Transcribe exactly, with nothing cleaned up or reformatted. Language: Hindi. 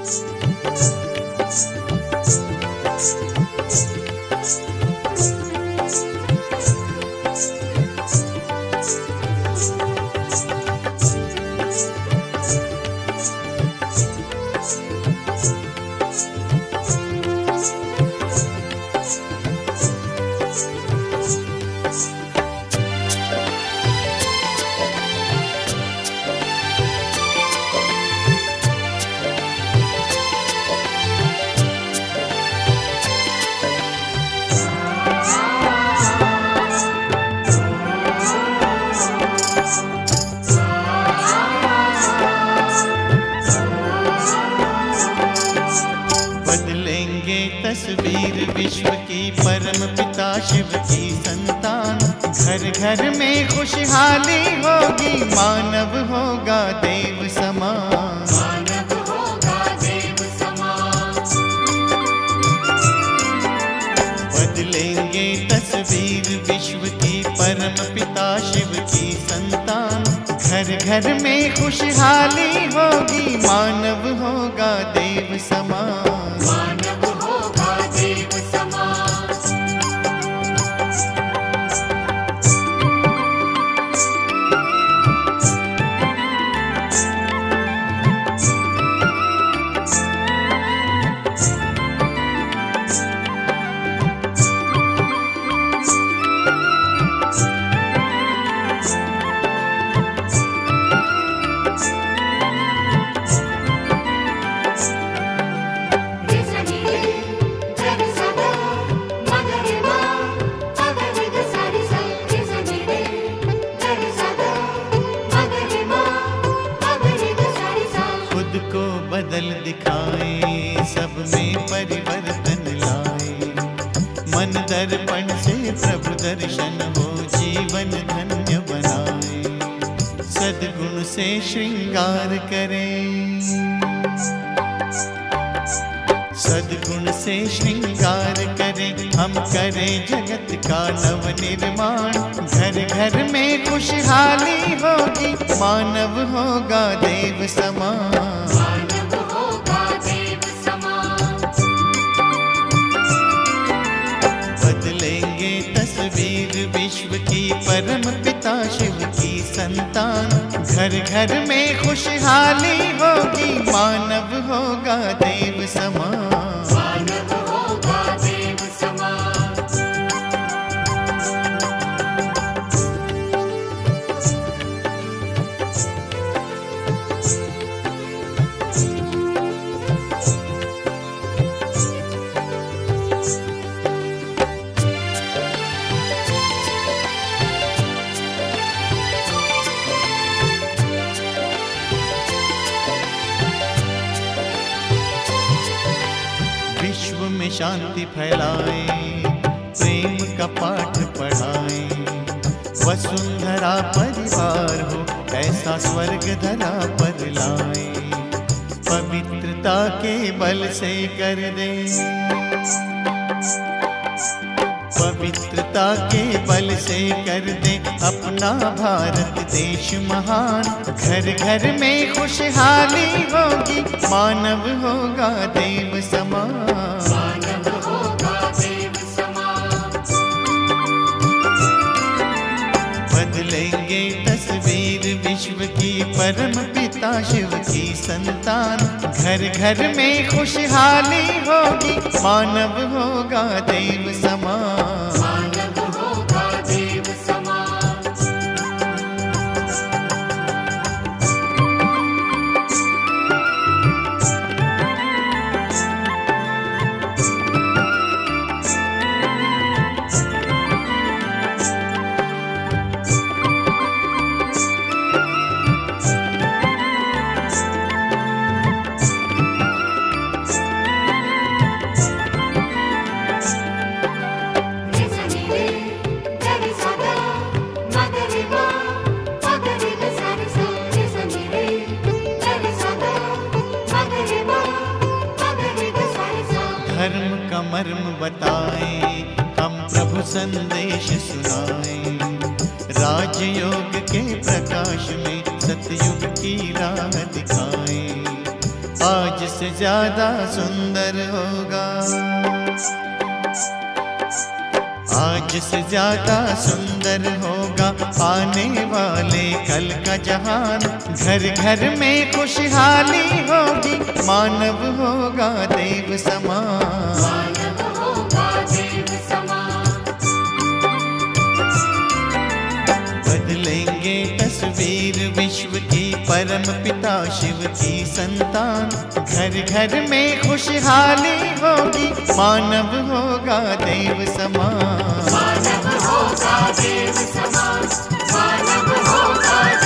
तस्वीर विश्व की परम पिता शिव की संतान। घर घर में खुशहाली होगी, मानव होगा देव समान। मानव होगा देव समान। बदलेंगे तस्वीर विश्व की परम पिता शिव की संतान। घर घर में खुशहाली होगी, मानव होगा देव समान। मानव होगा देव समान। बदल दिखाए, सब में परिवर्तन लाए। मन दर्पण से प्रभु दर्शन हो, जीवन धन्य बनाए। सद्गुण से श्रृंगार करें, सद्गुण से श्रृंगार करें। हम करें जगत का नव निर्माण। घर घर में खुशहाली होगी, मानव होगा देव समान। मानव होगा देव समान। बदलेंगे तस्वीर विश्व की परम पिता शिव की संतान। घर घर में खुशहाली होगी, मानव होगा देव समान। मानव होगा देव समान। विश्व में शांति फैलाए, प्रेम का पाठ पढ़ाए। वसुंधरा परिवार हो, ऐसा स्वर्ग धरा पर लाए। पवित्रता के बल से कर दे, पवित्रता के बल से कर दे अपना भारत देश महान। घर घर में खुशहाली होगी, मानव होगा देव समान। मानव होगा देव समान। बदलेंगे तस्वीर विश्व की परम पिता शिव की संतान। घर घर में खुशहाली होगी, मानव होगा देव समान। मानव होगा देव समान। धर्म का मर्म बताएं, हम प्रभु संदेश सुनाएं। राजयोग के प्रकाश में सतयुग की राह दिखाएं। आज से ज्यादा सुंदर होगा, आज से ज्यादा सुंदर होगा आने वाले कल का जहान। घर घर में खुशहाली होगी, मानव होगा देव समान। मानव होगा देव समान। बदलेंगे तस्वीर विश्व की परम पिता शिव की संतान। घर घर में खुशहाली होगी, मानव होगा देव समान। मानव होगा देव समान। मानव होगा